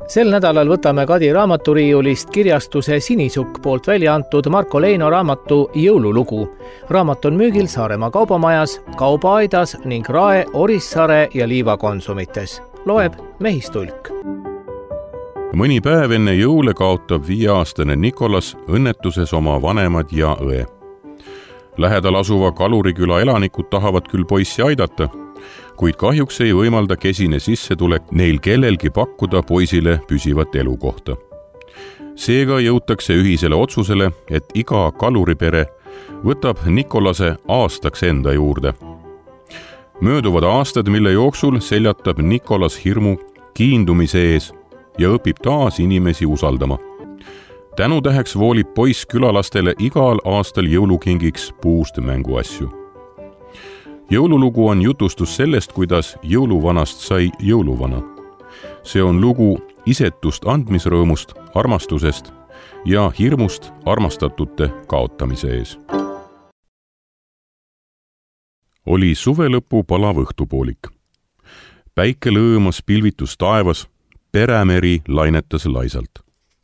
Sel nädalal võtame Kadi raamaturiiulist kirjastuse Sinisukk poolt välja antud Marko Leino raamatu Jõululugu. Raamat on müügil Saaremaa kaubamajas, Kaubaaidas ning Rae, Orissaare ja Liivakonsumites. Loeb Mehistulk. Mõni päev enne jõule kaotab 5-aastane Nikolas õnnetuses oma vanemad ja õe. Lähedal asuva Kaluriküla elanikud tahavad küll poissi aidata, kuid kahjuks ei võimalda kesine sissetulek neil kellelgi pakkuda poisile püsivat elukohta. Seega jõutakse ühisele otsusele, et iga kaluripere võtab Nikolase aastaks enda juurde. Mööduvad aastad, mille jooksul seljatab Nikolas hirmu kiindumise ees ja õpib taas inimesi usaldama. Tänutäheks voolib poiss külalastele igal aastal jõulukingiks puust mänguasju. Jõululugu on jutustus sellest, kuidas jõuluvanast sai jõuluvana. See on lugu isetust andmisrõõmust, armastusest ja hirmust armastatute kaotamise ees. Oli suvelõpu palav õhtupoolik. Päike lõõmas pilvitus taevas, Peremeri lainetas laisalt.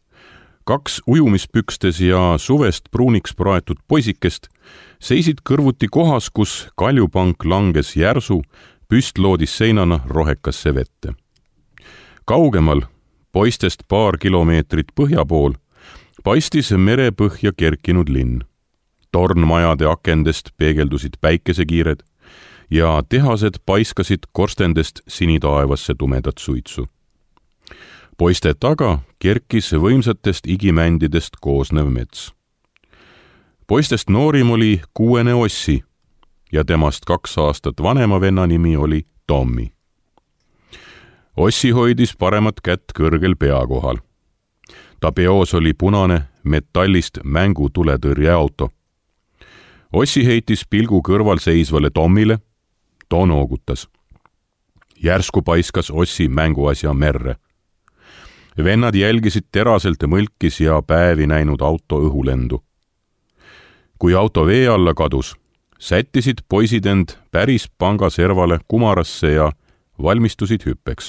2 ujumispükstes ja suvest pruuniks praetud poisikest seisid kõrvuti kohas, kus kaljupank langes järsu, püstloodis seinana rohekasse vette. Kaugemal, poistest paar kilomeetrit põhja pool, paistis merepõhja kerkinud linn. Tornmajade akendest peegeldusid päikesekiired ja tehased paiskasid korstendest sinitaevasse tumedat suitsu. Poiste taga kerkis võimsatest igimändidest koosnev mets. Poistest noorim oli 6. Ossi ja temast 2 aastat vanema venna nimi oli Tommi. Ossi hoidis paremat kätt kõrgel pea kohal. Ta peos oli punane metallist mängutuletõrjeauto. Ossi heitis pilgu kõrval seisvale Tommile, too noogutas. Järsku paiskas Ossi mänguasja merre. Vennad jälgisid teraselt mõlkis ja päevi näinud auto õhulendu. Kui auto vee alla kadus, sättisid poisid end päris panga servale kumarasse ja valmistusid hüppeks.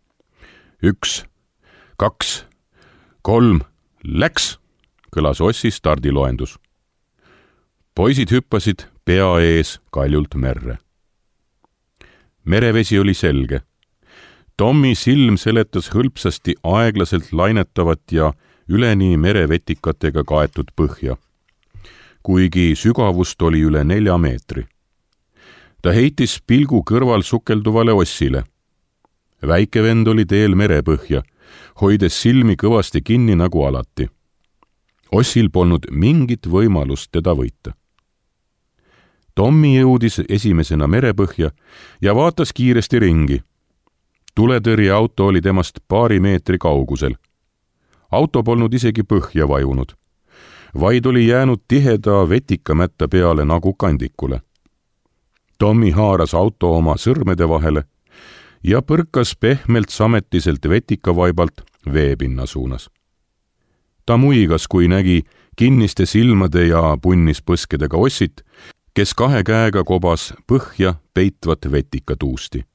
1, 2, 3, läks, kõlas Ossi stardiloendus. Poisid hüppasid pea ees kaljult merre. Merevesi oli selge. Tommi silm seletas hõlpsasti aeglaselt lainetavat ja üleni merevetikatega kaetud põhja, kuigi sügavust oli üle 4 meetri. Ta heitis pilgu kõrval sukelduvale Ossile. Väike vend oli teel merepõhja, hoides silmi kõvasti kinni nagu alati. Ossil polnud mingit võimalust teda võita. Tommi jõudis esimesena merepõhja ja vaatas kiiresti ringi. Tuletõrjeauto oli temast paari meetri kaugusel. Auto polnud isegi põhja vajunud, vaid oli jäänud tiheda vetikamätta peale nagu kandikule. Tommi haaras auto oma sõrmede vahele ja põrkas pehmelt sametiselt vetikavaibalt veepinna suunas. Ta muigas, kui nägi kinniste silmade ja punnis põskedega Ossit, kes 2 käega kobas põhja peitvat vetikatuusti.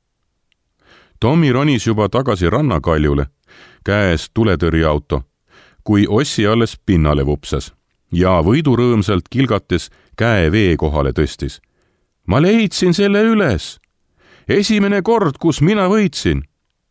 Tommi ronis juba tagasi rannakaljule, käes tuletõrjeauto, kui Ossi alles pinnale vupsas ja võidurõõmsalt kilgates käe vee kohale tõstis. Ma leidsin selle üles! Esimene kord, kus mina võitsin!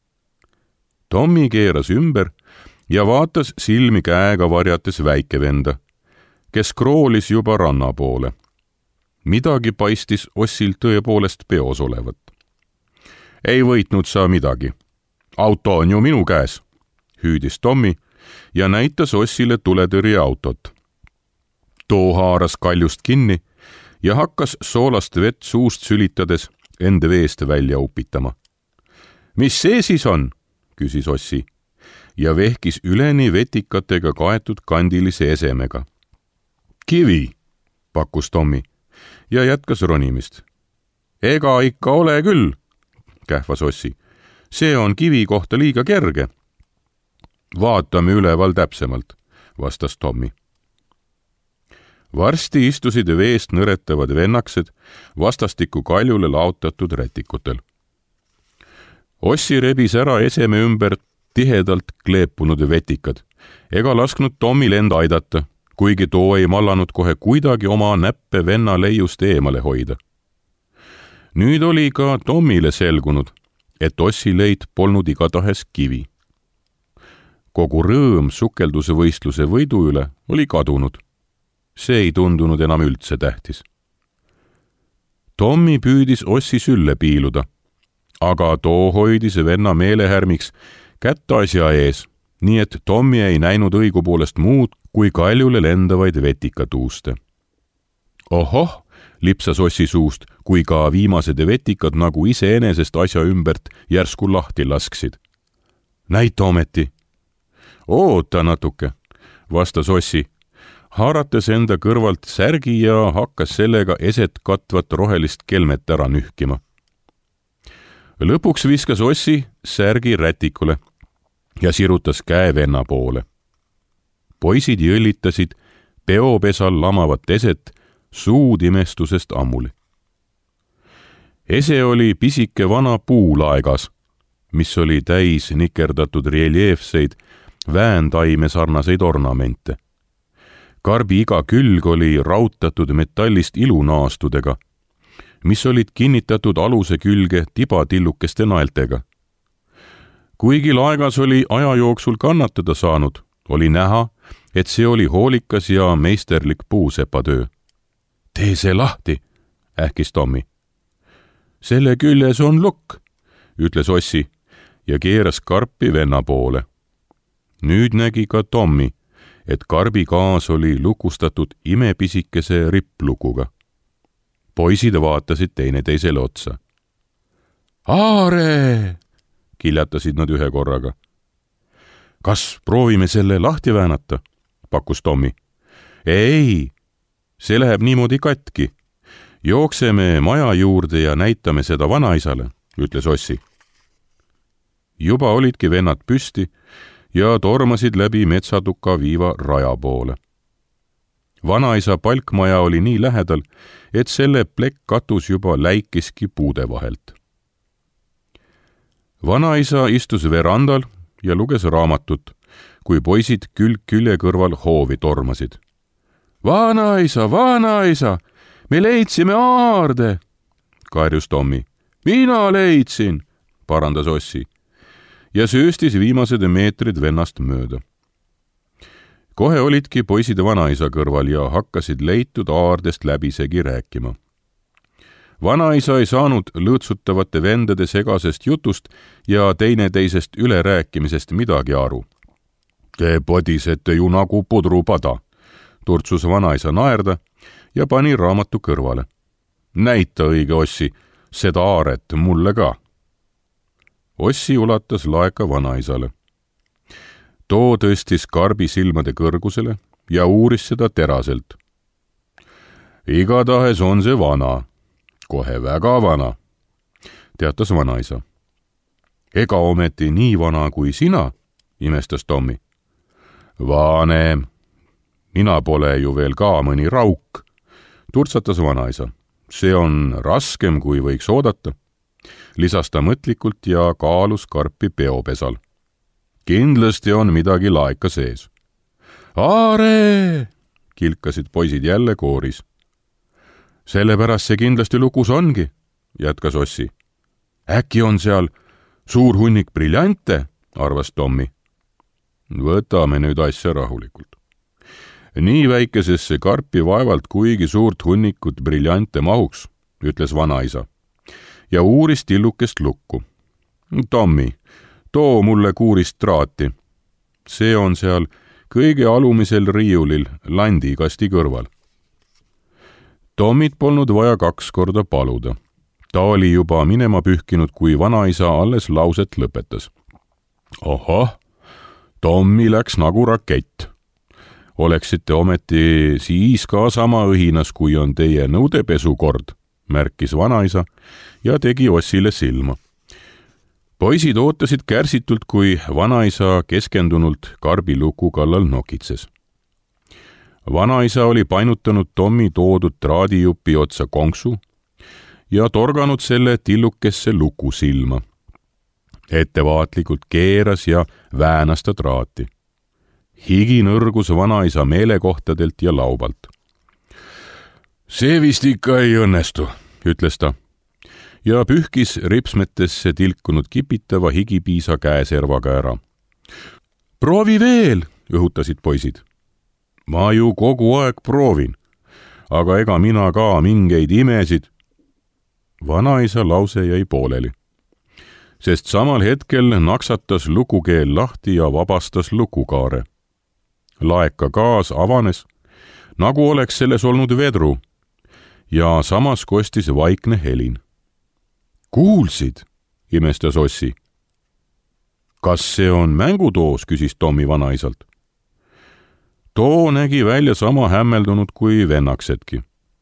Tommi keeras ümber ja vaatas silmi käega varjates väikevenda, kes kroolis juba ranna poole. Midagi paistis Ossil tõepoolest peos olevat. Ei võitnud sa midagi. Auto on ju minu käes, hüüdis Tommi ja näitas Ossile tuletõrjeautot. Too haaras kaljust kinni ja hakkas soolast vett suust sülitades end veest välja upitama. Mis see siis on? Küsis Ossi ja vehkis üleni vetikatega kaetud kandilise esemega. Kivi, pakkus Tommi ja jätkas ronimist. Ega ikka ole küll, kähvas Ossi. See on kivi kohta liiga kerge. Vaatame üleval täpsemalt, vastas Tommi. Varsti istusid veest nõretavad vennaksed vastastikku kaljule laotatud rätikutel. Ossi rebis ära eseme ümber tihedalt kleepunud vetikad ega lasknud Tommil end aidata, kuigi too ei mallanud kohe kuidagi oma näppe venna leiust eemale hoida. Nüüd oli ka Tommile selgunud, et Ossi leit polnud igatahes kivi. Kogu rõõm sukeldusvõistluse võidu üle oli kadunud. See ei tundunud enam üldse tähtis. Tommi püüdis Ossi sülle piiluda, aga too hoidis venna meelehärmiks kätt asja ees, nii et Tommi ei näinud õigupoolest muud kui kaljule lendavaid vetikatuuste. Ohoh, lipsas Ossi suust, kui ka viimased vetikad nagu iseenesest asja ümbert järsku lahti lasksid. Näita ometi. Oota natuke, vastas Ossi, haarates enda kõrvalt särgi ja hakkas sellega eset katvat rohelist kelmet ära nühkima. Lõpuks viskas Ossi särgi rätikule ja sirutas käe venna poole. Poisid jõllitasid peopesal lamavat eset suud imestusest ammuli. Ese oli pisike vana puulaegas, mis oli täis nikerdatud reljeefseid vääntaime sarnaseid ornamente. Karbi iga külg oli rautatud metallist ilunaastudega, mis olid kinnitatud aluse külge tibatillukeste naeltega. Kuigi laegas oli aja jooksul kannatada saanud, oli näha, et see oli hoolikas ja meisterlik puusepatöö. Tee see lahti, ähkis Tommi. Selle küljes on lukk, ütles Ossi ja keeras karpi venna poole. Nüüd nägi ka Tommi, et karbi gaas oli lukustatud imepisikese ripplukuga. Poisid vaatasid teineteisele otsa. Aare! Kiljatasid nad ühe korraga. Kas proovime selle lahti väänata? Pakkus Tommi. Ei, see läheb niimoodi katki. Jookseme maja juurde ja näitame seda vanaisale, ütles Ossi. Juba olidki vennad püsti ja tormasid läbi metsatuka viiva raja poole. Vanaisa palkmaja oli nii lähedal, et selle plekk katus juba läikiski puude vahelt. Vanaisa istus verandal ja luges raamatut, kui poisid külg külje kõrval hoovi tormasid. Vanaisa, me leidsime aarde, karjus Tommi. Mina leidsin, parandas Ossi ja sööstis viimased meetrid vennast mööda. Kohe olidki poisid vanaisa kõrval ja hakkasid leitud aardest läbisegi rääkima. Vanaisa ei saanud lõõtsutavate vendade segasest jutust ja teineteisest ülerääkimisest midagi aru. Te podisete ju nagu pudrupada, turtsus vanaisa naerda ja pani raamatu kõrvale. Näita õige, Ossi, seda aaret mulle ka. Ossi ulatas laeka vanaisale. Too tõstis karbi silmade kõrgusele ja uuris seda teraselt. Igatahes on see vana, kohe väga vana, teatas vanaisa. Ega ometi nii vana kui sina, imestas Tommi. Vanem, mina pole ju veel ka mõni rauk, turtsatas vanaisa. See on raskem, kui võiks oodata, lisas ta mõtlikult ja kaalus karpi peopesal. Kindlasti on midagi laeka sees. Aare! Kilkasid poisid jälle kooris. Sellepärast see kindlasti lukus ongi, jätkas Ossi. Äkki on seal suur hunnik briljante, arvas Tommi. Võtame nüüd asja rahulikult. Nii väikesesse karpi vaevalt kuigi suurt hunnikut briljante mahuks, ütles vanaisa ja uuris tillukest lukku. Tommi, too mulle kuurist traati. See on seal kõige alumisel riiulil landikasti kõrval. Tommit polnud vaja 2 korda paluda. Ta oli juba minema pühkinud, kui vanaisa alles lauset lõpetas. Ohoh, Tommi läks nagu rakett. Oleksite ometi siis ka sama õhinas, kui on teie nõudepesukord, märkis vanaisa ja tegi Ossile silma. Poisid ootasid kärsitult, kui vanaisa keskendunult karbiluku kallal nokitses. Vanaisa oli painutanud Tommi toodud traadijupi otsa konksu ja torganud selle tillukesse luku silma. ettevaatlikult keeras ja väänas ta traati. Higi nõrgus vanaisa meelekohtadelt ja laubalt. See vist ikka ei õnnestu, ütles ta ja pühkis ripsmetesse tilkunud kipitava higipiisa käeservaga ära. Proovi veel, õhutasid poisid. Ma ju kogu aeg proovin, aga ega mina ka mingeid imesid. Vanaisa lause jäi pooleli, sest samal hetkel naksatas lukukeel lahti ja vabastas lukukaare. Laeka gaas avanes, nagu oleks selles olnud vedru, ja samas kostis vaikne helin. Kuulsid, imestas Ossi. Kas see on mängutoos, küsis Tommi vanaisalt. Too nägi välja sama hämmeldunud kui vennaksedki.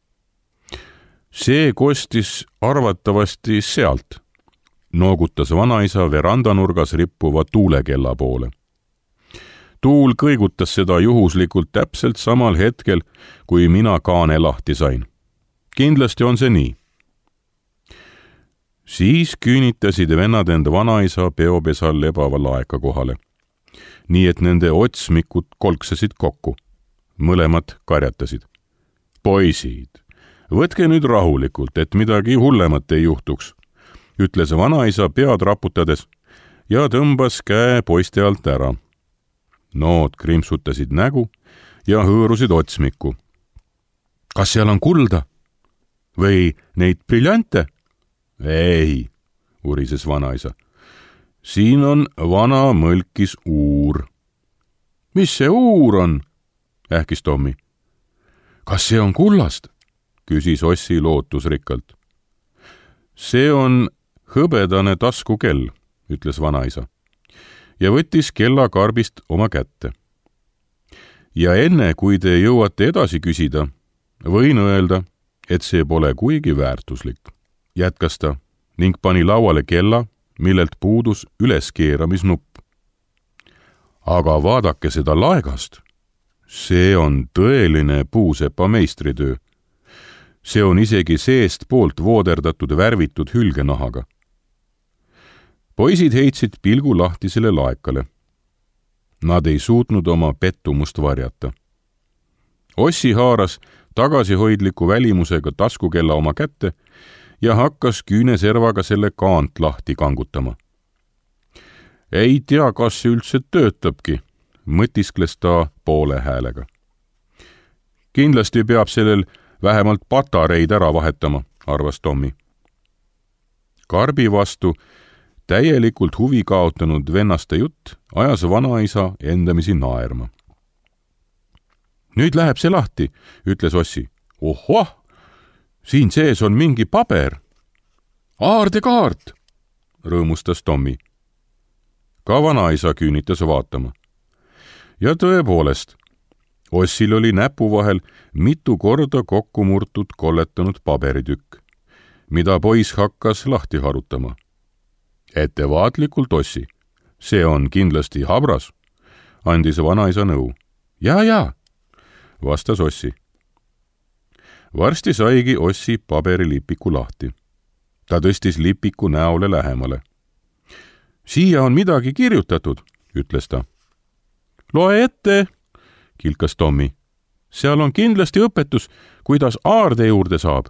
See kostis arvatavasti sealt, noogutas vanaisa verandanurgas rippuva tuulekella poole. Tuul kõigutas seda juhuslikult täpselt samal hetkel, kui mina kaane lahti sain. Kindlasti on see nii. Siis küünitasid vennad end vanaisa peopesal lebava laeka kohale. Nii et nende otsmikud kolksasid kokku. Mõlemad karjatasid. Poisid, võtke nüüd rahulikult, et midagi hullemat ei juhtuks, ütles vanaisa pead raputades ja tõmbas käe poiste alt ära. Nood krimpsutasid nägu ja hõõrusid otsmikku. Kas seal on kulda? Või neid briljante? Ei, urises vanaisa. Siin on vana mõlkis uur. Mis see uur on? Ähkis Tommi. Kas see on kullast? Küsis Ossi lootusrikkalt. See on hõbedane taskukell, ütles vanaisa ja võttis kella karbist oma kätte. Ja enne, kui te jõuate edasi küsida, võin öelda, et see pole kuigi väärtuslik, jätkas ta ning pani lauale kella, millelt puudus üleskeeramisnupp. Aga vaadake seda laegast. See on tõeline puusepa meistritöö. See on isegi seest poolt vooderdatud värvitud hülgenahaga. Poisid heitsid pilgu lahtisele laekale. Nad ei suutnud oma pettumust varjata. Ossi haaras tagasihoidliku välimusega taskukella oma kätte ja hakkas küüneservaga selle kaant lahti kangutama. Ei tea, kas see üldse töötabki, mõtiskles ta poole häälega. Kindlasti peab sellel vähemalt patareid ära vahetama, arvas Tommi. Karbi vastu täielikult huvi kaotanud vennaste jutt ajas vanaisa endamisi naerma. Nüüd läheb see lahti, ütles Ossi. Ohoh, siin sees on mingi paber. Aardekaart, rõõmustas Tommi. Ka vanaisa küünitas vaatama. Ja tõepoolest, Ossil oli näpu vahel mitu korda kokku murtud kolletanud paberitükk, mida poiss hakkas lahti harutama. Ettevaatlikult, Ossi, see on kindlasti habras, andis vanaisa nõu. Ja, vastas Ossi. Varsti saigi Ossi paberilipiku lahti. Ta tõstis lipiku näole lähemale. Siia on midagi kirjutatud, ütles ta. Loe ette, kilkas Tommi. Seal on kindlasti õpetus, kuidas aarde juurde saab.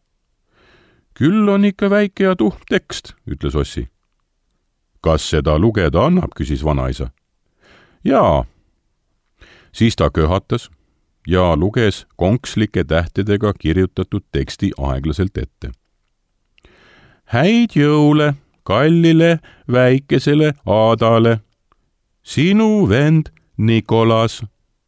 Küll on ikka väike ja tuhm tekst, ütles Ossi. Kas seda lugeda annab, küsis vanaisa. Jaa. Siis ta köhatas ja luges konkslike tähtedega kirjutatud teksti aeglaselt ette. Häid jõule kallile väikesele Aadale, sinu vend Nikolas.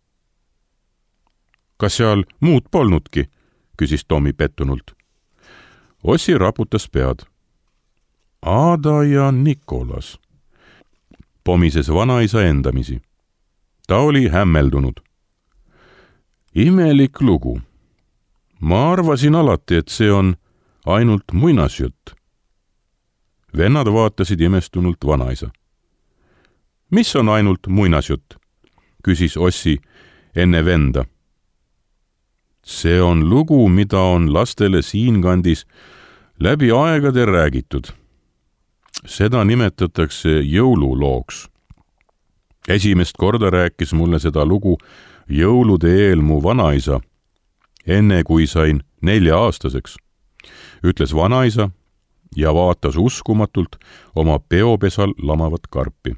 Kas seal muud polnudki, küsis Tommi pettunult. Ossi raputas pead. Aada ja Nikolas, pomises vanaisa endamisi. Ta oli hämmeldunud. Imelik lugu. Ma arvasin alati, et see on ainult muinasjutt. Vennad vaatasid imestunult vanaisa. Mis on ainult muinasjutt? Küsis Ossi enne venda. See on lugu, mida on lastele siinkandis läbi aegade räägitud. Seda nimetatakse jõululooks. Esimest korda rääkis mulle seda lugu jõulude eel mu vanaisa, enne kui sain 4-aastaseks, ütles vanaisa ja vaatas uskumatult oma peopesal lamavat karpi.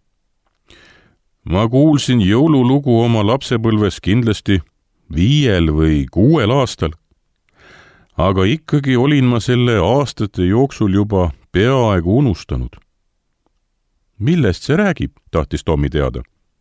Ma kuulsin jõululugu oma lapsepõlves kindlasti 5 või 6 aastal, aga ikkagi olin ma selle aastate jooksul juba peaaegu unustanud. Millest see räägib, tahtis Tommi teada.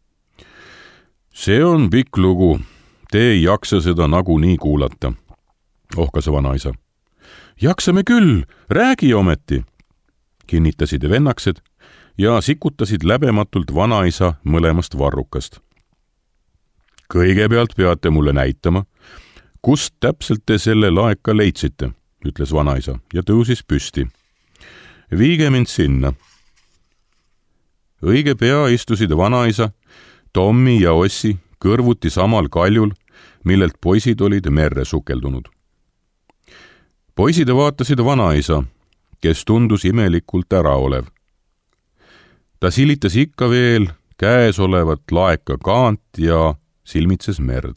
See on pikk lugu, te ei jaksa seda nagunii kuulata, ohkas vanaisa. Jaksame küll, räägi ometi, kinnitasid vennaksed ja sikutasid läbematult vanaisa mõlemast varrukast. Kõigepealt peate mulle näitama, kust täpselt te selle laeka leidsite, ütles vanaisa ja tõusis püsti. Viige mind sinna. Õige pea istusid vanaisa, Tommi ja Ossi kõrvuti samal kaljul, millelt poisid olid merre sukeldunud. Poisid vaatasid vanaisa, kes tundus imelikult ära olev. Ta silitas ikka veel käes olevat laeka kaant ja silmitses merd.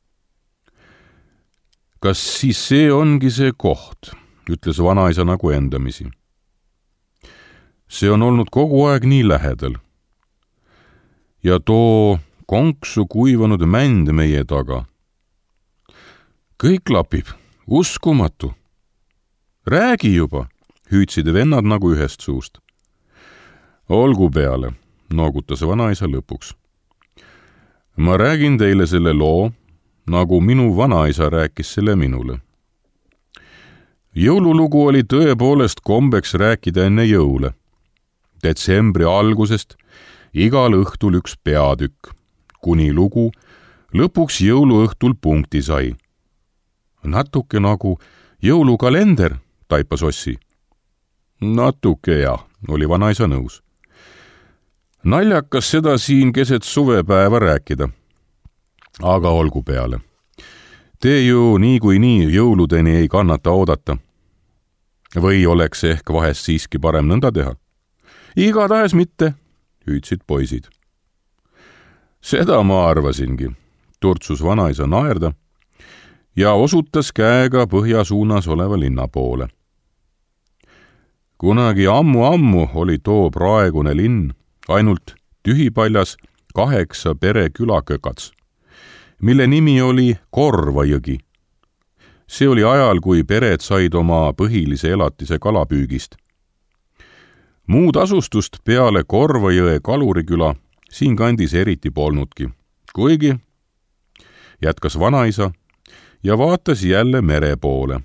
Kas siis see ongi see koht, ütles vanaisa nagu endamisi. See on olnud kogu aeg nii lähedal. Ja too konksu kuivanud mänd meie taga. Kõik klapib, uskumatu. Räägi juba, hüüdsid vennad nagu ühest suust. Olgu peale, noogutas vanaisa lõpuks. Ma räägin teile selle loo, nagu minu vanaisa rääkis selle minule. Jõululugu oli tõepoolest kombeks rääkida enne jõule. Detsembri algusest igal õhtul üks peatükk, kuni lugu lõpuks jõuluõhtul punkti sai. Natuke nagu jõulukalender, taipas Ossi. Natuke jah, oli vanaisa nõus. Naljakas seda siin keset suvepäeva rääkida. Aga olgu peale. Te ju niikuinii jõuludeni ei kannata oodata. Või oleks ehk vahest siiski parem nõnda teha? Igatahes mitte, hüüdsid poisid. Seda ma arvasingi, turtsus vanaisa naerda ja osutas käega põhja suunas oleva linna poole. Kunagi ammu oli too praegune linn ainult tühipaljas 8 perekülakökats, mille nimi oli Korvajõgi. See oli ajal, kui pered said oma põhilise elatise kalapüügist. Muud asustust peale Korvajõe kaluriküla siin kandis eriti polnudki, kuigi, jätkas vanaisa ja vaatas jälle mere poole.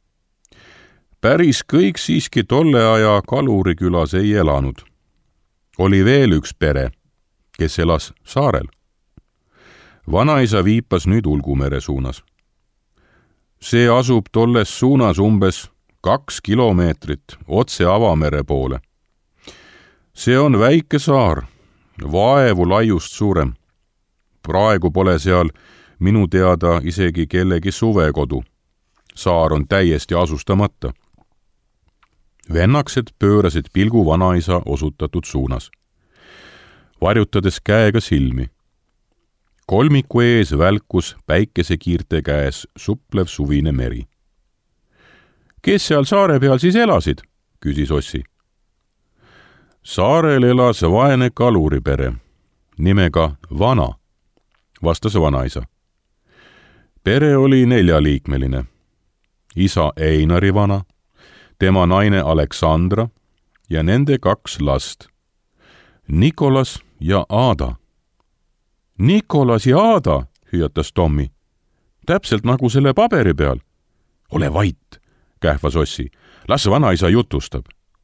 Päris kõik siiski tolle aja kalurikülas ei elanud. Oli veel üks pere, kes elas saarel. Vanaisa viipas nüüd Ulgumere suunas. See asub tolles suunas umbes 2 kilomeetrit otse avamere poole. See on väike saar, vaevu laiust suurem. Praegu pole seal minu teada isegi kellegi suvekodu. Saar on täiesti asustamata. Vennaksed pöörasid pilgu vanaisa osutatud suunas, varjutades käega silmi. Kolmiku ees välkus päikesekiirte käes suplev suvine meri. Kes seal saare peal siis elasid, küsis Ossi. Saarel elas vaene kaluripere, nimega Vana, vastas vanaisa. Pere oli 4-liikmeline. Isa Einari Vana, tema naine Aleksandra ja nende 2 last, Nikolas ja Aada. Nikolas ja Aada, hüüatas Tommi, täpselt nagu selle paberi peal. Ole vait, kähvas Ossi, las vanaisa jutustab.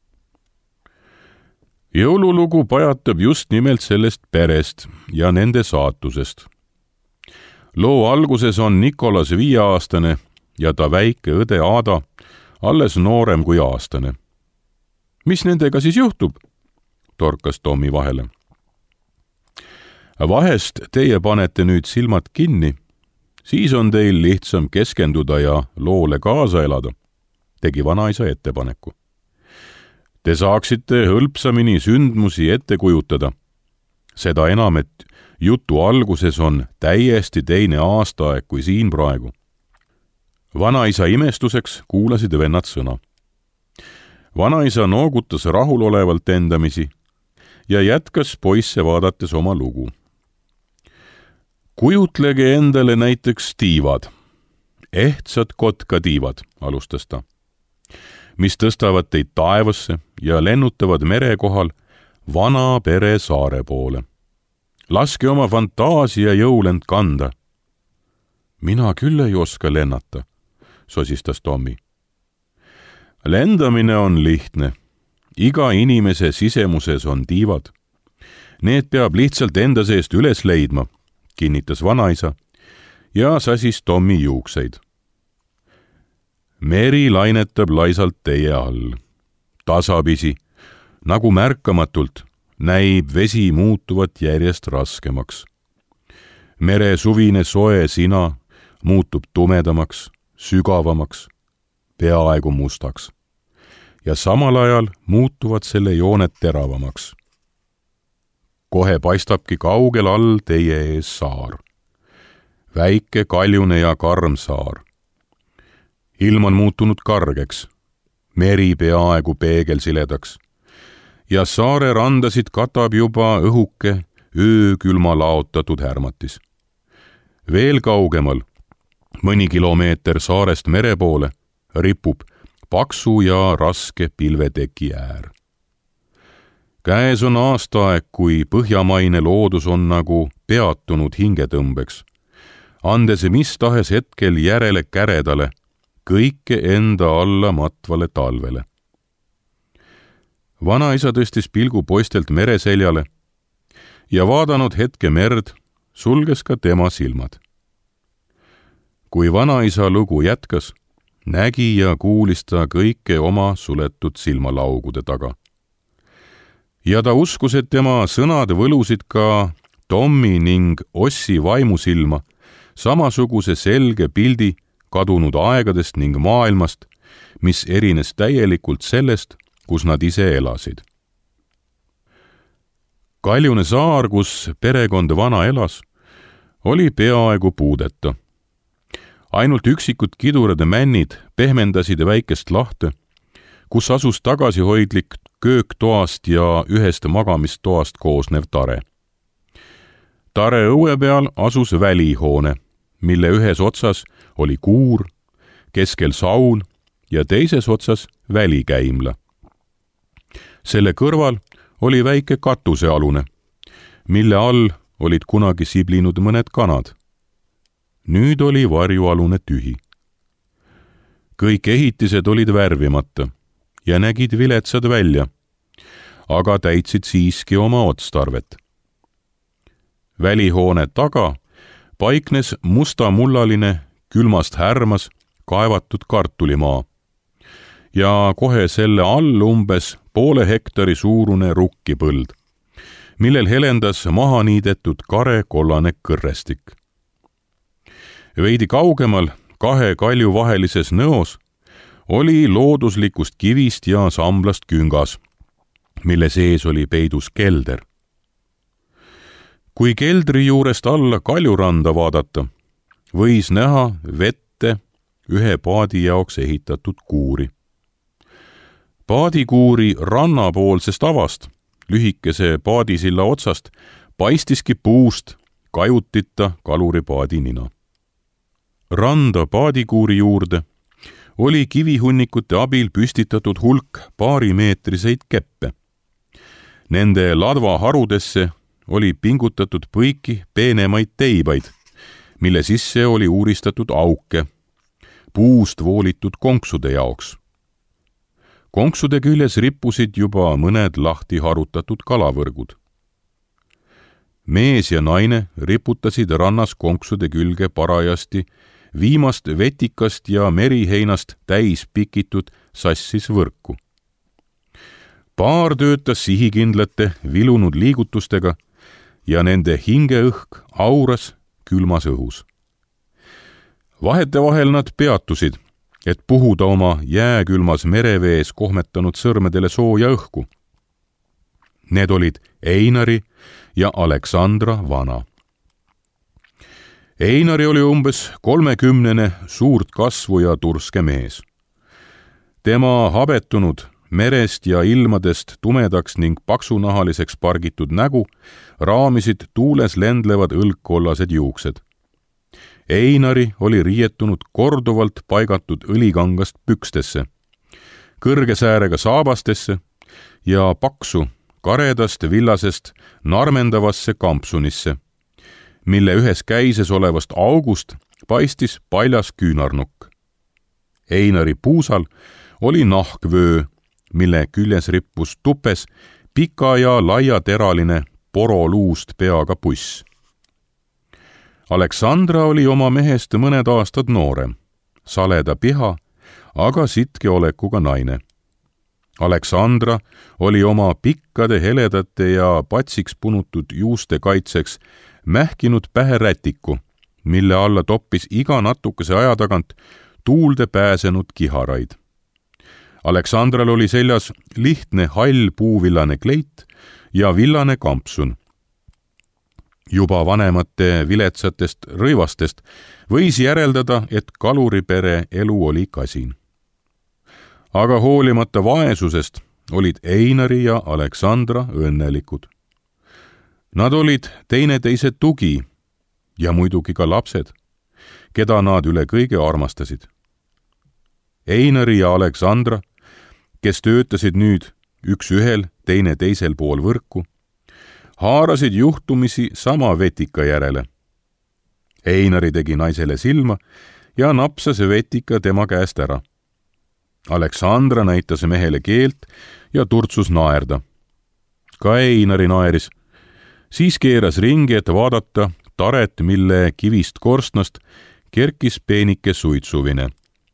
Jõululugu pajatab just nimelt sellest perest ja nende saatusest. Loo alguses on Nikolas 5-aastane ja ta väike õde Aada alles noorem kui aastane. Mis nendega siis juhtub? Torkas Tommi vahele. Vahest teie panete nüüd silmad kinni, siis on teil lihtsam keskenduda ja loole kaasa elada, tegi vanaisa ettepaneku. Te saaksite hõlpsamini sündmusi ette kujutada. Seda enam, et jutu alguses on täiesti teine aastaaeg kui siin praegu. Vanaisa imestuseks kuulasid vennad sõna. Vanaisa noogutas rahulolevalt endamisi ja jätkas poisse vaadates oma lugu. Kujutlege endale näiteks tiivad, ehtsad kotkatiivad, alustas ta, mis tõstavad teid taevasse ja lennutavad mere kohal vana pere saare poole. Laske oma fantaasia jõulend kanda. Mina küll ei oska lennata, sosistas Tommi. Lendamine on lihtne. Iga inimese sisemuses on tiivad. Need peab lihtsalt enda seest üles leidma, kinnitas vanaisa ja sasis Tommi juukseid. Meri lainetab laisalt teie all. Tasapisi, nagu märkamatult, näib vesi muutuvat järjest raskemaks. Mere suvine soe sina muutub tumedamaks, sügavamaks, peaaegu mustaks. Ja samal ajal muutuvad selle jooned teravamaks. Kohe paistabki kaugel all teie ees saar. Väike, kaljune ja karm saar. Ilm on muutunud kargeks, meri peaaegu peegelsiledaks ja saare randasid katab juba õhuke öökülma laotatud härmatis. Veel kaugemal, mõni kilomeeter saarest mere poole, ripub paksu ja raske pilveteki äär. Käes on aastaaeg, kui põhjamaine loodus on nagu peatunud hingetõmbeks, andes mis tahes hetkel järele käredale, kõike enda alla matvale talvele. Vanaisa tõstis pilgu poistelt mereseljale ja vaadanud hetke merd, sulges ka tema silmad. Kui vanaisa lugu jätkas, nägi ja kuulis ta kõike oma suletud silmalaugude taga. Ja ta uskus, et tema sõnad võlusid ka Tommi ning Ossi vaimusilma samasuguse selge pildi kadunud aegadest ning maailmast, mis erines täielikult sellest, kus nad ise elasid. Kaljune saar, kus perekond vana elas, oli peaaegu puudeta. Ainult üksikud kidurade männid pehmendasid väikest lahte, kus asus tagasihoidlik kööktoast ja ühest magamistoast koosnev tare. Tare õue peal asus välihoone, mille ühes otsas oli kuur, keskel saun ja teises otsas välikäimla. Selle kõrval oli väike katusealune, mille all olid kunagi siblinud mõned kanad. Nüüd oli varjualune tühi. Kõik ehitised olid värvimata ja nägid viletsad välja, aga täitsid siiski oma otstarvet. Välihoone taga paiknes mustamullaline, külmast härmas kaevatud kartulimaa ja kohe selle all umbes poole hektari suurune rukkipõld, millel helendas maha niidetud kare kollane kõrrestik. Veidi kaugemal, kahe kalju vahelises nõos, oli looduslikust kivist ja samblast küngas, mille sees oli peidus kelder. Kui keldri juurest alla kaljuranda vaadata, võis näha vette ühe paadi jaoks ehitatud kuuri. Paadikuuri rannapoolsest avast, lühikese paadisilla otsast, paistiski puust kajutita kaluripaadi nina. Randa paadikuuri juurde oli kivihunnikute abil püstitatud hulk paarimeetriseid keppe. Nende ladvaharudesse oli pingutatud põiki peenemaid teibaid, mille sisse oli uuristatud auke, puust voolitud konksude jaoks. Konksude küljes rippusid juba mõned lahti harutatud kalavõrgud. Mees ja naine riputasid rannas konksude külge parajasti viimast vetikast ja meriheinast täis pikitud sassis võrku. Paar töötas sihikindlate vilunud liigutustega ja nende hingeõhk auras külmas õhus. Vahetevahel nad peatusid et puhuda oma jääkülmas merevees kohmetanud sõrmedele sooja õhku. Need olid Einari ja Aleksandra vana. Einari oli umbes 30 suurt kasvu ja turske mees. Tema habetunud merest ja ilmadest tumedaks ning paksunahaliseks pargitud nägu raamisid tuules lendlevad õlgkollased juuksed. Einari oli riietunud korduvalt paigatud õlikangast pükstesse, kõrge säärega saabastesse ja paksu karedast villasest narmendavasse kampsunisse, mille ühes käises olevast august paistis paljas küünarnukk. Einari puusal oli nahkvöö, mille küljes rippus tupes pika ja laiateraline poroluust peaga puss. Aleksandra oli oma mehest mõned aastad noorem, saleda piha, aga sitke olekuga naine. Aleksandra oli oma pikkade heledate ja patsiks punutud juuste kaitseks mähkinud pähe rätiku, mille alla toppis iga natukese aja tagant tuulde pääsenud kiharaid. Aleksandral oli seljas lihtne hall puuvillane kleit ja villane kampsun. Juba vanemate viletsatest rõivastest võis järeldada, et kaluripere elu oli kasin. Aga hoolimata vaesusest olid Einari ja Aleksandra õnnelikud. Nad olid teineteise tugi ja muidugi ka lapsed, keda nad üle kõige armastasid. Einari ja Aleksandra, kes töötasid nüüd üks ühel, teine teisel pool võrku, haarasid juhtumisi sama vetika järele. Einari tegi naisele silma ja napsas vetika tema käest ära. Aleksandra näitas mehele keelt ja turtsus naerda. Ka Einari naeris. Siis keeras ringi, et vaadata taret, mille kivist korstnast kerkis peenike suitsuvine.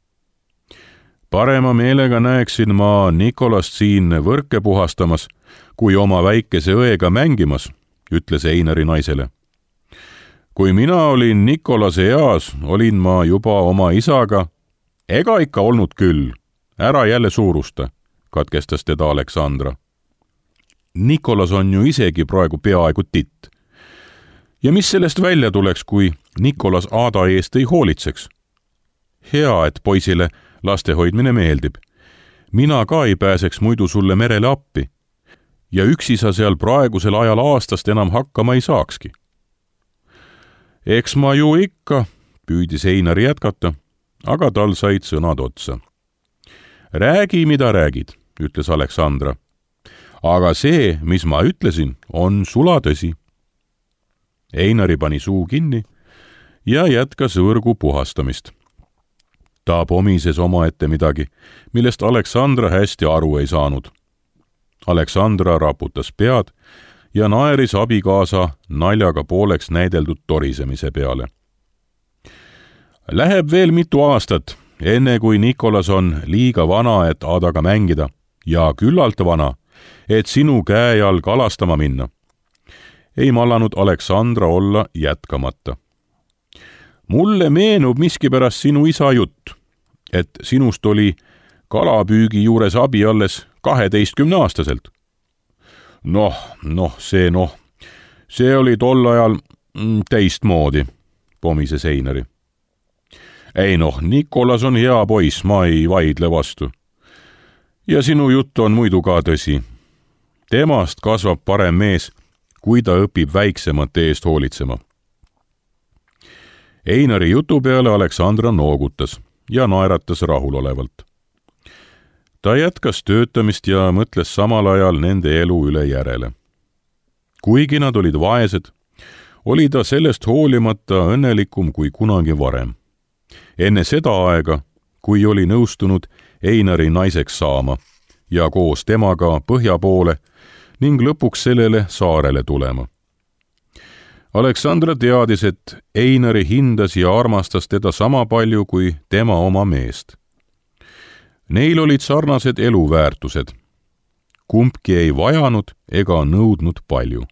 Parema meelega näeksin ma Nikolast siin võrke puhastamas, kui oma väikese õega mängimas, ütles Einari naisele. Kui mina olin Nikolase eas, olin ma juba oma isaga, ega ikka olnud küll, ära jälle suurusta, katkestas teda Aleksandra. Nikolas on ju isegi praegu peaaegu titt. Ja mis sellest välja tuleks, kui Nikolas Aada eest ei hoolitseks? Hea, et poisile laste hoidmine meeldib. Mina ka ei pääseks muidu sulle merele appi. Ja üksi sa seal praegusel ajal aastast enam hakkama ei saakski. Eks ma ju ikka, püüdis Einari jätkata, aga tal said sõnad otsa. Räägi, mida räägid, ütles Aleksandra. Aga see, mis ma ütlesin, on sulatõsi. Einari pani suu kinni ja jätkas võrgu puhastamist. Ta pomises omaette midagi, millest Aleksandra hästi aru ei saanud. Aleksandra raputas pead ja naeris abikaasa naljaga pooleks näideldud torisemise peale. Läheb veel mitu aastat, enne kui Nikolas on liiga vana, et Aadaga mängida, ja küllalt vana, et sinu käe all kalastama minna. Ei mallanud Aleksandra olla jätkamata. Mulle meenub miskipärast sinu isa jutt, et sinust oli kalapüügi juures abi alles 12-aastaselt. See oli tol ajal teistmoodi, pomises Einari. Ei Nikolas on hea poiss, ma ei vaidle vastu. Ja sinu jutt on muidu ka tõsi. Temast kasvab parem mees, kui ta õpib väiksemate eest hoolitsema. Einari jutu peale Aleksandra noogutas ja naeratas rahulolevalt. Ta jätkas töötamist ja mõtles samal ajal nende elu üle järele. Kuigi nad olid vaesed, oli ta sellest hoolimata õnnelikum kui kunagi varem. Enne seda aega, kui oli nõustunud Einari naiseks saama ja koos temaga põhja poole ning lõpuks sellele saarele tulema. Aleksandra teadis, et Einari hindas ja armastas teda sama palju kui tema oma meest. Neil olid sarnased eluväärtused. Kumbki ei vajanud ega nõudnud palju.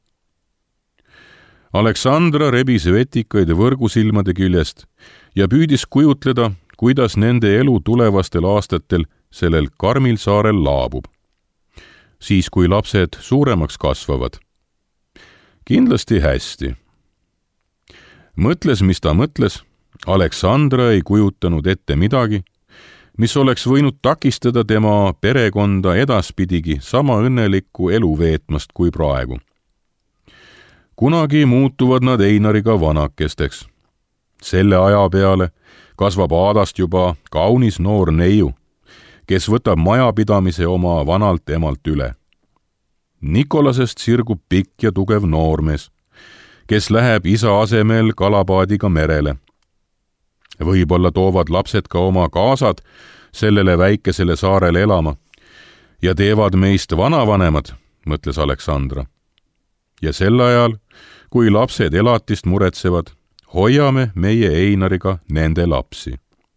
Aleksandra rebis vetikaid võrgusilmade küljest ja püüdis kujutleda, kuidas nende elu tulevastel aastatel sellel karmil saarel laabub. Siis, kui lapsed suuremaks kasvavad. Kindlasti hästi. Mõtles, mis ta mõtles, Aleksandra ei kujutanud ette midagi, mis oleks võinud takistada tema perekonda edaspidigi sama õnnelikku elu veetmast kui praegu. Kunagi muutuvad nad Einariga vanakesteks. Selle aja peale kasvab Aadast juba kaunis noor neiu, kes võtab majapidamise oma vanalt emalt üle. Nikolasest sirgub pikk ja tugev noormees, kes läheb isa asemel kalapaadiga merele. Võib-olla toovad lapsed ka oma kaasad sellele väikesele saarele elama ja teevad meist vanavanemad, mõtles Aleksandra. Ja sel ajal, kui lapsed elatist muretsevad, hoiame meie Einariga nende lapsi.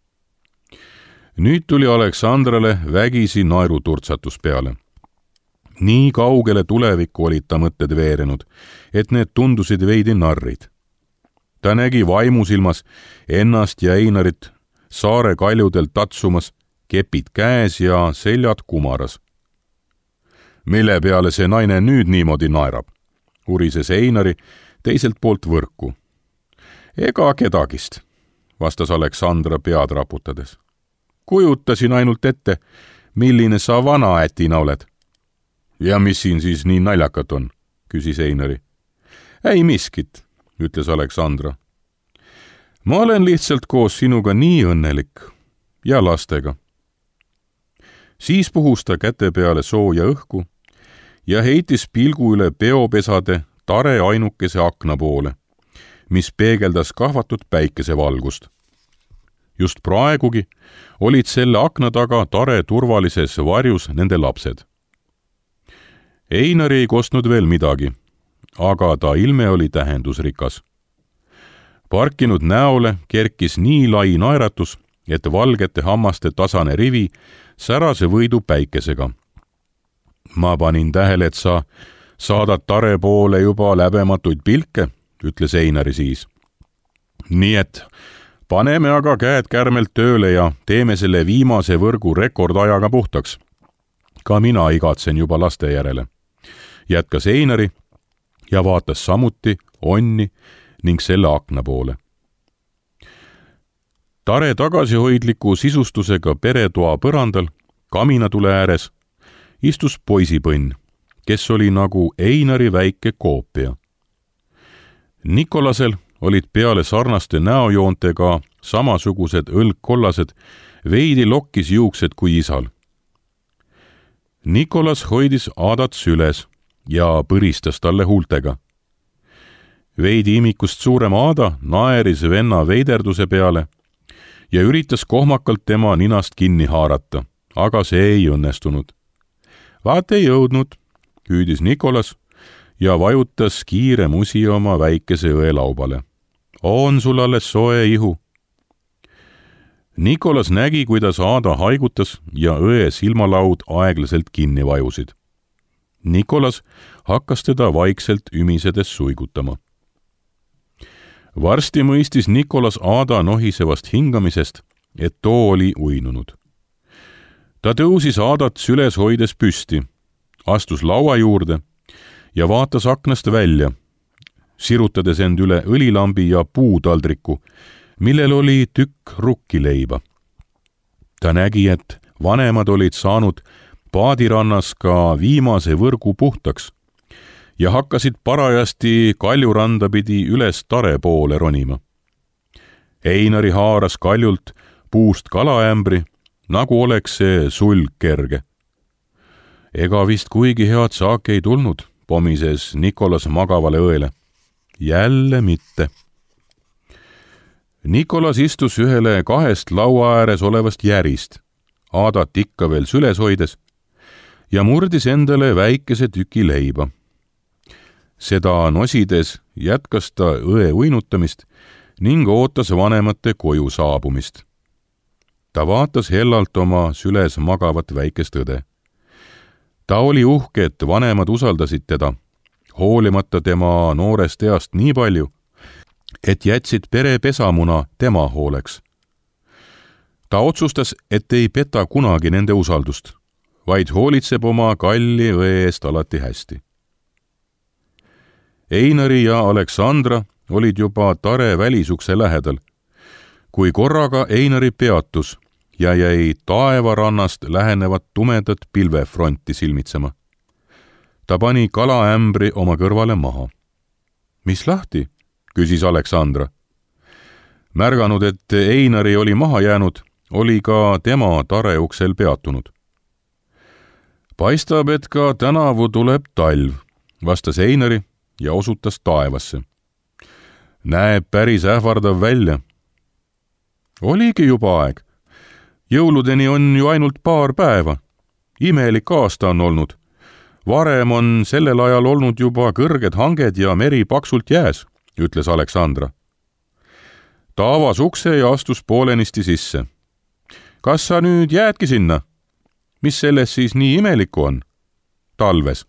Nüüd tuli Aleksandrale vägisi naeruturtsatus peale. Nii kaugele tulevikku olid ta mõtted veerenud, et need tundusid veidi narrid. Ta nägi vaimusilmas ennast ja Einarit saare kaljudel tatsumas, kepid käes ja seljad kumaras. Mille peale see naine nüüd niimoodi naerab, urises Einari teiselt poolt võrku. Ega kedagist, vastas Aleksandra pead raputades. Kujutasin ainult ette, milline sa vana ätina oled. Ja mis siin siis nii naljakat on, küsis Einari. Ei miskit, ütles Aleksandra. Ma olen lihtsalt koos sinuga nii õnnelik ja lastega. Siis puhus ta käte peale sooja õhku ja heitis pilgu üle peopesade tare ainukese akna poole, mis peegeldas kahvatud päikesevalgust. Just praegugi olid selle akna taga tare turvalises varjus nende lapsed. Einari ei kostnud veel midagi, aga ta ilme oli tähendusrikas. Parkinud näole kerkis nii lai naeratus, et valgete hammaste tasane rivi särase võidu päikesega. Ma panin tähele, et sa saadad tare poole juba läbematuid pilke, ütles Einari siis. Nii et paneme aga käed kärmelt tööle ja teeme selle viimase võrgu rekordajaga puhtaks. Ka mina igatsen juba laste järele. Jätkas Einari ja vaatas samuti onni ning selle akna poole. Tare tagasihoidliku sisustusega peretoa põrandal, kaminatule ääres, istus poisipõnn, kes oli nagu Einari väike koopia. Nikolasel olid peale sarnaste näojoontega samasugused õlgkollased, veidi lokkis juuksed kui isal. Nikolas hoidis Aadat süles ja põristas talle huultega. Veidi imikust suurem Aada naeris venna veiderduse peale ja üritas kohmakalt tema ninast kinni haarata, aga see ei õnnestunud. Vaat ei jõudnud, hüüdis Nikolas ja vajutas kiire musi oma väikese õelaubale. On sul alles soe ihu? Nikolas nägi, kuidas Aada haigutas ja õe silmalaud aeglaselt kinni vajusid. Nikolas hakkas teda vaikselt ümisedes suigutama. Varsti mõistis Nikolas Aada nohisevast hingamisest, et too oli uinunud. Ta tõusis Aadat süles hoides püsti, astus laua juurde ja vaatas aknast välja, sirutades end üle õlilambi ja puutaldriku, millel oli tükk rukkileiba. Ta nägi, et vanemad olid saanud paadirannas ka viimase võrgu puhtaks ja hakkasid parajasti kaljuranda pidi üles tare poole ronima. Einari haaras kaljult puust kalaämbri, nagu oleks see sulg kerge. Ega vist kuigi head saaki ei tulnud, pomises Nikolas magavale õele. Jälle mitte. Nikolas istus ühele kahest laua ääres olevast järist, Aadat ikka veel süles hoides, ja murdis endale väikese tüki leiba. Seda nosides jätkas ta õe uinutamist ning ootas vanemate koju saabumist. Ta vaatas hellalt oma süles magavat väikest õde. Ta oli uhke, et vanemad usaldasid teda, hoolimata tema noorest east nii palju, et jätsid pere pesamuna tema hooleks. ta otsustas, et ei peta kunagi nende usaldust, vaid hoolitseb oma kalli õe eest alati hästi. Einari ja Aleksandra olid juba Tare välisukse lähedal, kui korraga Einari peatus ja jäi taevarannast lähenevat tumedat pilvefronti silmitsema. Ta pani kalaämbri oma kõrvale maha. Mis lahti? Küsis Aleksandra. Märganud, et Einari oli maha jäänud, oli ka tema Tare uksel peatunud. Paistab, et ka tänavu tuleb talv, vastas Einari ja osutas taevasse. Näeb päris ähvardav välja. Oligi juba aeg. Jõuludeni on ju ainult paar päeva. Imelik aasta on olnud. Varem on sellel ajal olnud juba kõrged hanged ja meri paksult jääs, ütles Aleksandra. Ta avas ukse ja astus poolenisti sisse. Kas sa nüüd jäädki sinna? Mis selles siis nii imelikku on? Talves.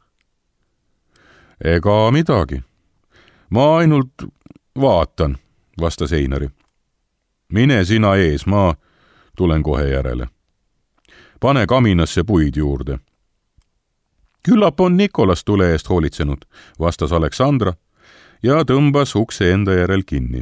Ega midagi. Ma ainult vaatan, vastas Einari. Mine sina ees, ma tulen kohe järele. Pane kaminasse puid juurde. Küllap on Nikolas tule eest hoolitsenud, vastas Aleksandra ja tõmbas ukse enda järel kinni.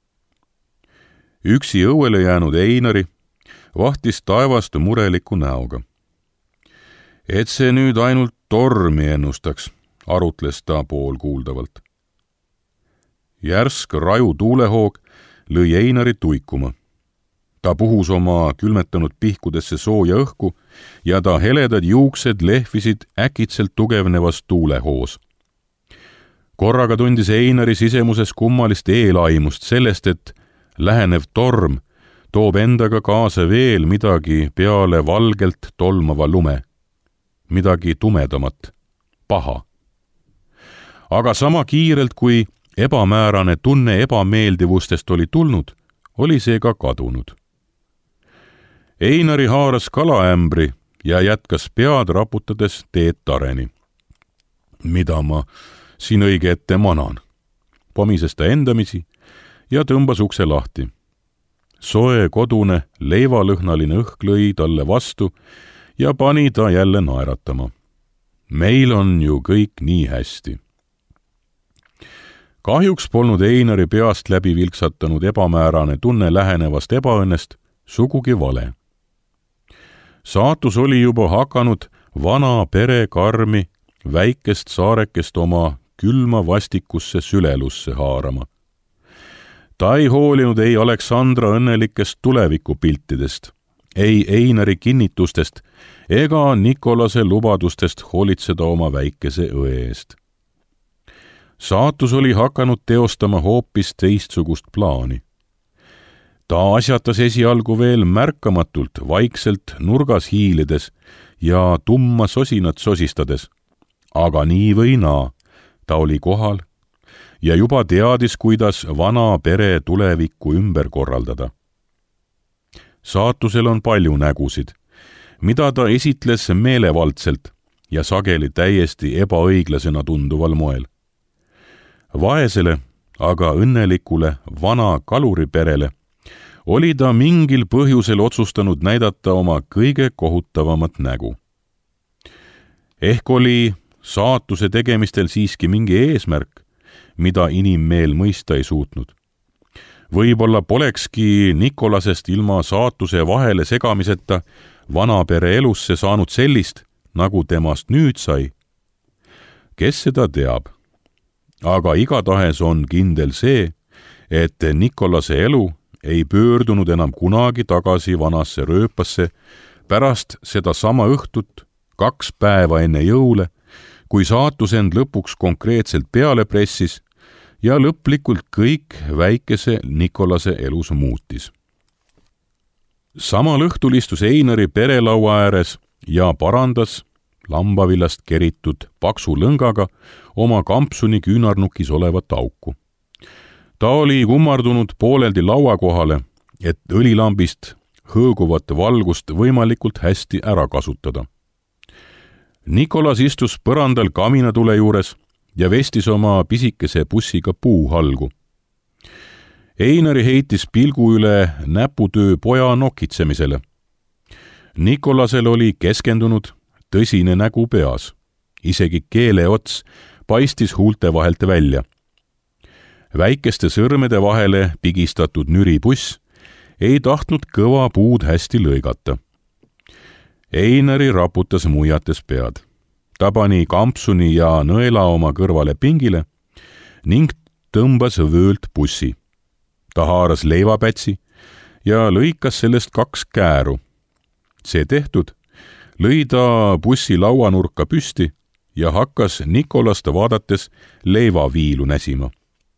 Üksi õuele jäänud Einari vahtis taevast mureliku näoga. Et see nüüd ainult tormi ennustaks, arutles ta poolkuuldavalt. Järsk raju tuulehoog lõi Einari tuikuma. Ta puhus oma külmetanud pihkudesse sooja õhku ja ta heledad juuksed lehvisid äkitselt tugevnevas tuulehoos. Korraga tundis Einari sisemuses kummalist eelaimust sellest, et lähenev torm toob endaga kaasa veel midagi peale valgelt tolmava lume. Midagi tumedamat, paha. Aga sama kiirelt, kui ebamäärane tunne ebameeldivustest oli tulnud, oli see ka kadunud. Einari haaras kalaämbri ja jätkas pead raputades teed Tareni. Mida ma siin õige ette manan? Pomises ta endamisi ja tõmbas ukse lahti. Soe kodune leivalõhnaline õhk lõi talle vastu ja pani ta jälle naeratama. Meil on ju kõik nii hästi. Kahjuks polnud Einari peast läbi vilksatanud ebamäärane tunne lähenevast ebaõnnest sugugi vale. Saatus oli juba hakanud vana pere karmi väikest saarekest oma külma vastikusse sülelusse haarama. Ta ei hoolinud ei Aleksandra õnnelikest tulevikupiltidest, ei Einari kinnitustest ega Nikolase lubadustest hoolitseda oma väikese õe eest. Saatus oli hakanud teostama hoopis teistsugust plaani. Ta asjatas esialgu veel märkamatult, vaikselt nurgas hiilides ja tumma sosinat sosistades. Aga nii või naa, ta oli kohal ja juba teadis, kuidas vana pere tulevikku ümber korraldada. Saatusel on palju nägusid, mida ta esitles meelevaldselt ja sageli täiesti ebaõiglasena tunduval moel. Vaesele, aga õnnelikule vana kaluriperele oli ta mingil põhjusel otsustanud näidata oma kõige kohutavamat nägu. Ehk oli saatuse tegemistel siiski mingi eesmärk, mida inimmeel mõista ei suutnud. Võib-olla polekski Nikolasest ilma saatuse vahele segamiseta vanapere elusse saanud sellist, nagu temast nüüd sai. Kes seda teab? Aga igatahes on kindel see, et Nikolase elu ei pöördunud enam kunagi tagasi vanasse rööpasse pärast seda sama õhtut 2 päeva enne jõule, kui saatus end lõpuks konkreetselt peale pressis ja lõplikult kõik väikese Nikolase elus muutis. Samal õhtul istus Einari perelaua ääres ja parandas lambavillast keritud paksu lõngaga oma kampsuni küünarnukis olevat auku. Ta oli kummardunud pooleldi laua kohale, et õlilambist hõõguvat valgust võimalikult hästi ära kasutada. Nikolas istus põrandal kaminatule juures ja vestis oma pisikese pussiga puuhalgu. Einari heitis pilgu üle näputöö poja nokitsemisele. Nikolasel oli keskendunud, tõsine nägu peas. Isegi keeleots paistis huulte vahelt välja. Väikeste sõrmede vahele pigistatud nüripuss ei tahtnud kõva puud hästi lõigata. Einari raputas muiates pead. Ta pani kampsuni ja nõela oma kõrvale pingile ning tõmbas vöölt pussi. Ta haaras leivapätsi ja lõikas sellest 2 kääru. See tehtud, lõi ta bussi lauanurka püsti ja hakkas Nikolast vaadates leivaviilu näsima.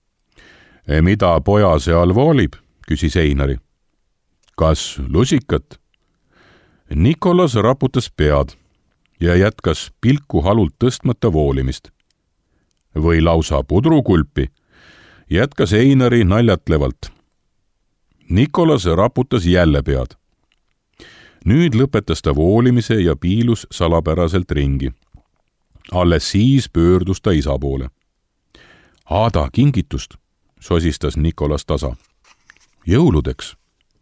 Mida poja seal voolib, küsis Einari. Kas lusikat? Nikolas raputas pead ja jätkas pilku halult tõstmata voolimist. Või lausa pudrukulpi, jätkas Einari naljatlevalt. Nikolas raputas jälle pead. Nüüd lõpetas ta voolimise ja piilus salapäraselt ringi. Alles siis pöördus ta isa poole. Aada kingitust, sosistas Nikolas tasa. Jõuludeks.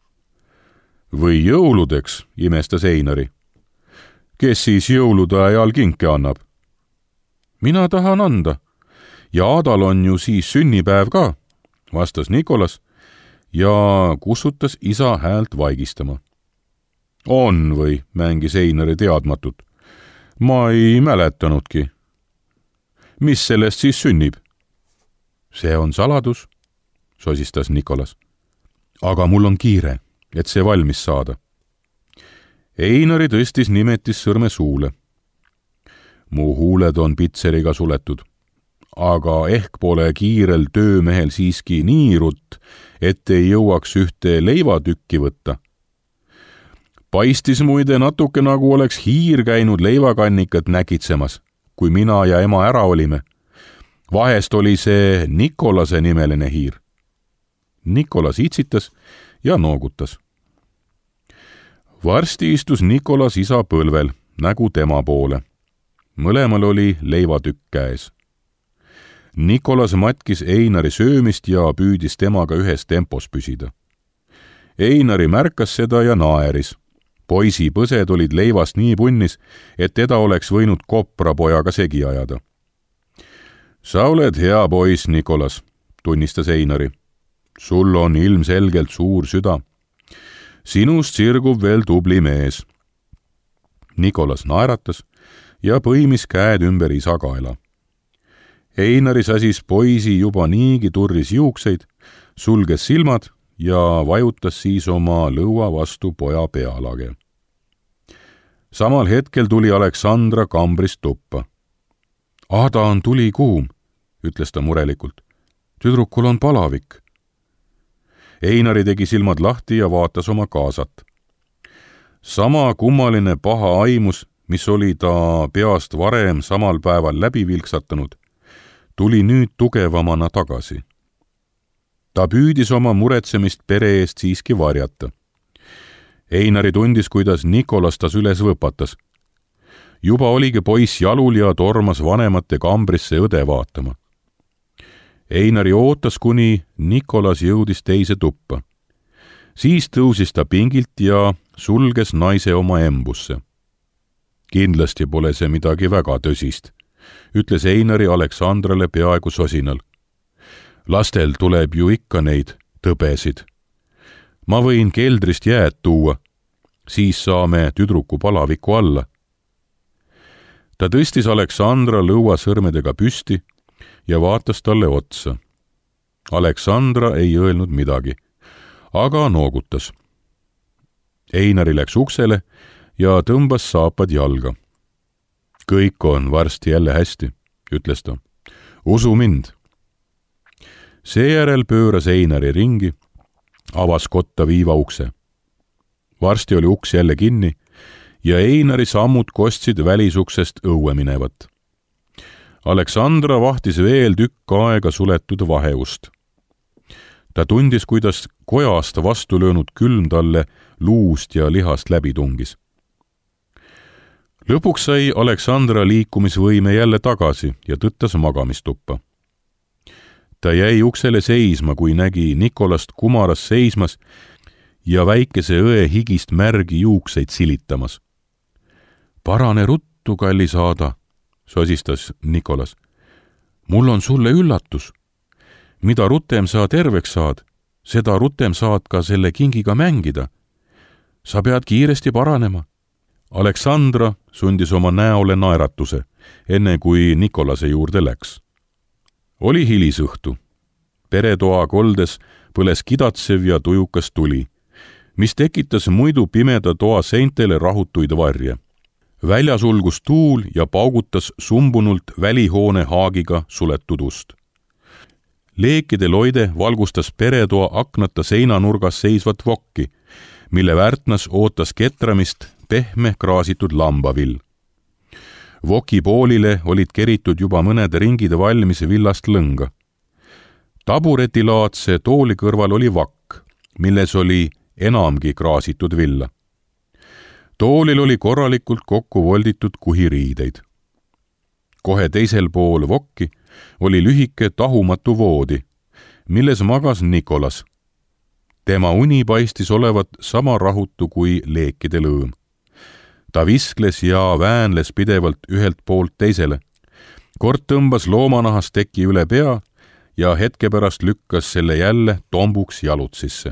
Või jõuludeks, imestas Einari. Kes siis jõulude ajal kinke annab? Mina tahan anda. Ja Aadal on ju siis sünnipäev ka, vastas Nikolas ja kussutas isa häält vaigistama. On või, mängis Einari teadmatut. Ma ei mäletanudki. Mis sellest siis sünnib? See on saladus, sosistas Nikolas. Aga mul on kiire, et see valmis saada. Einari tõstis nimetis sõrme suule. Mu huuled on pitseriga suletud, aga ehk pole kiirel töömehel siiski nii rutt, et ei jõuaks ühte leivatükki võtta. Paistis muide natuke nagu oleks hiir käinud leivakannikat näkitsemas, kui mina ja ema ära olime. Vahest oli see Nikolase nimeline hiir. Nikolas itsitas ja noogutas. Varsti istus Nikolas isa põlvel, nägu tema poole. Mõlemal oli leivatükk käes. Nikolas matkis Einari söömist ja püüdis temaga ühes tempos püsida. Einari märkas seda ja naeris. Poisi põsed olid leivast nii punnis, et teda oleks võinud koprapojaga segi ajada. Sa oled hea poiss, Nikolas, tunnistas Einari. Sul on ilmselgelt suur süda. Sinust sirgub veel tubli mees. Nikolas naeratas ja põimis käed ümber isa kaela. Einari sasis poisi juba niigi turris juukseid, sulges silmad ja vajutas siis oma lõua vastu poja pealage. Samal hetkel tuli Aleksandra kambrist tuppa. Aada on tulikuum, ütles ta murelikult. Tüdrukul on palavik. Einari tegi silmad lahti ja vaatas oma kaasat. Sama kummaline paha aimus, mis oli ta peast varem samal päeval läbi vilksatanud, tuli nüüd tugevamana tagasi. Ta püüdis oma muretsemist pere eest siiski varjata. Einari tundis, kuidas Nikolas tas üles võpatas. Juba oligi poiss jalul ja tormas vanemate kambrisse õde vaatama. Einari ootas, kuni Nikolas jõudis teise tuppa. Siis tõusis ta pingilt ja sulges naise oma embusse. Kindlasti pole see midagi väga tõsist, ütles Einari Aleksandrale peaaegu sosinal. Lastel tuleb ju ikka neid tõbesid. Ma võin keldrist jääd tuua, siis saame tüdruku palaviku alla. Ta tõstis Aleksandra lõua sõrmedega püsti ja vaatas talle otsa. Aleksandra ei öelnud midagi, aga noogutas. Einari läks uksele ja tõmbas saapad jalga. Kõik on varsti jälle hästi, ütles ta. Usu mind. Seejärel pööras Einari ringi, avas kotta viiva ukse. Varsti oli uks jälle kinni ja Einari sammud kostsid välisuksest õue minevat. Aleksandra vahtis veel tükk aega suletud vaheust. Ta tundis, kuidas kojast vastu löönud külm talle luust ja lihast läbi tungis. Lõpuks sai Aleksandra liikumisvõime jälle tagasi ja tõttas magamistuppa. Ta jäi uksele seisma, kui nägi Nikolast kumaras seismas ja väikese õe higist märgi juukseid silitamas. Parane ruttu, kallis Aada, sosistas Nikolas. Mul on sulle üllatus. Mida rutem sa terveks saad, seda rutem saad ka selle kingiga mängida. Sa pead kiiresti paranema. Aleksandra sundis oma näole naeratuse, enne kui Nikolase juurde läks. Oli hilisõhtu. Peretoa koldes põles kidatsev ja tujukas tuli, mis tekitas muidu pimeda toa seintele rahutuid varje. Väljas ulgus tuul ja paugutas sumbunult välihoone haagiga suletud ust. Leekide loide valgustas peretoa aknata seinanurgas seisvat vokki, mille väärtnas ootas ketramist pehme kraasitud lambavill. Voki poolile olid keritud juba mõned ringid valmis villast lõnga. Taburetilaadse tooli kõrval oli vakk, milles oli enamgi kraasitud villa. Toolil oli korralikult kokku volditud kuhiriideid. Kohe teisel pool vokki oli lühike tahumatu voodi, milles magas Nikolas. Tema uni paistis olevat sama rahutu kui leekide lõõm. Ta viskles ja väänles pidevalt ühelt poolt teisele. Kord tõmbas loomanahast teki üle pea ja hetke pärast lükkas selle jälle tombuks jalutsisse.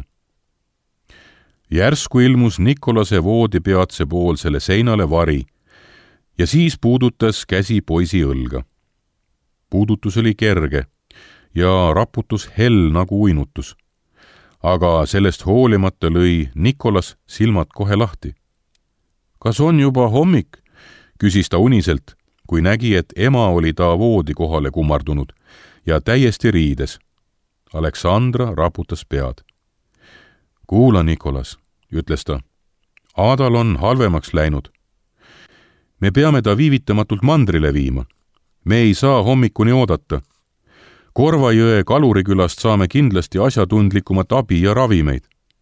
Järsku ilmus Nikolase voodi peatse poolsele seinale vari ja siis puudutas käsi poisi õlga. Puudutus oli kerge ja raputus hell nagu uinutus, aga sellest hoolimata lõi Nikolas silmad kohe lahti. Kas on juba hommik? Küsis ta uniselt, kui nägi, et ema oli ta voodi kohale kummardunud ja täiesti riides. Aleksandra raputas pead. Kuula, Nikolas, ütles ta. Aadal on halvemaks läinud. Me peame ta viivitamatult mandrile viima. Me ei saa hommikuni oodata. Korvajõe Kalurikülast saame kindlasti asjatundlikumat abi ja ravimeid.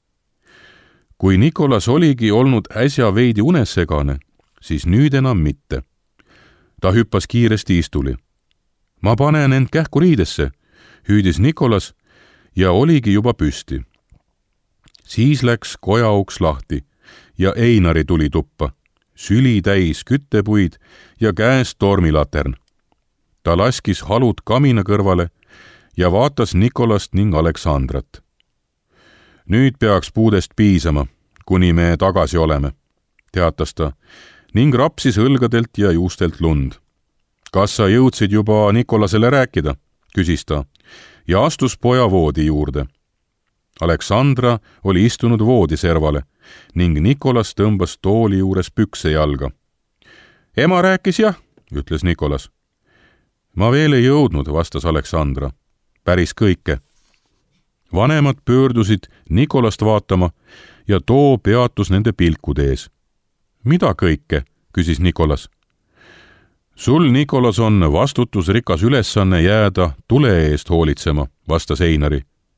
Kui Nikolas oligi olnud äsja veidi unessegane, siis nüüd enam mitte. Ta hüppas kiiresti istuli. Ma panen end kähku riidesse, hüüdis Nikolas ja oligi juba püsti. Siis läks kojauks lahti ja Einari tuli tuppa, süli täis küttepuid ja käes tormilatern. Ta laskis halud kamina kõrvale ja vaatas Nikolast ning Aleksandrat. Nüüd peaks puudest piisama, kuni me tagasi oleme, teatas ta ning rapsis õlgadelt ja juustelt lund. Kas sa jõudsid juba Nikolasele rääkida, küsis ta ja astus poja voodi juurde. Aleksandra oli istunud voodiservale ning Nikolas tõmbas tooli juures pükse jalga. Ema rääkis jah, ütles Nikolas. Ma veel ei jõudnud, vastas Aleksandra. Päris kõike. Vanemad pöördusid Nikolast vaatama ja too peatus nende pilkude ees. Mida kõike, küsis Nikolas. Sul, Nikolas, on vastutusrikas ülesanne jääda tule eest hoolitsema, vastas Einari.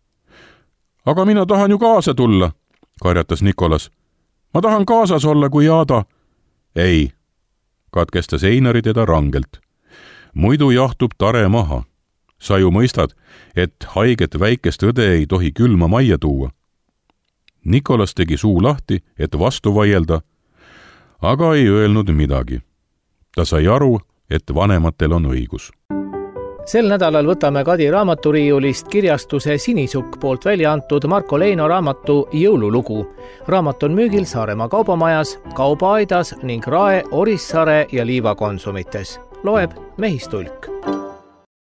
Aga mina tahan ju kaasa tulla, karjatas Nikolas. Ma tahan kaasas olla kui Aada. Ei, katkestas Einari teda rangelt. Muidu jahtub tare maha. Sa ju mõistad, et haiget väikest õde ei tohi külma majja tuua. Nikolas tegi suu lahti, et vastu vaielda, aga ei öelnud midagi. Ta sai aru, et vanematel on õigus. Sel nädalal võtame Kadi raamaturiiulist kirjastuse Sinisukk poolt välja antud Marko Leino raamatu Jõululugu. Raamat on müügil Saaremaa kaubamajas, Kaubaaidas ning Rae, Orissaare ja Liiva konsumites. Loeb Mehistulk.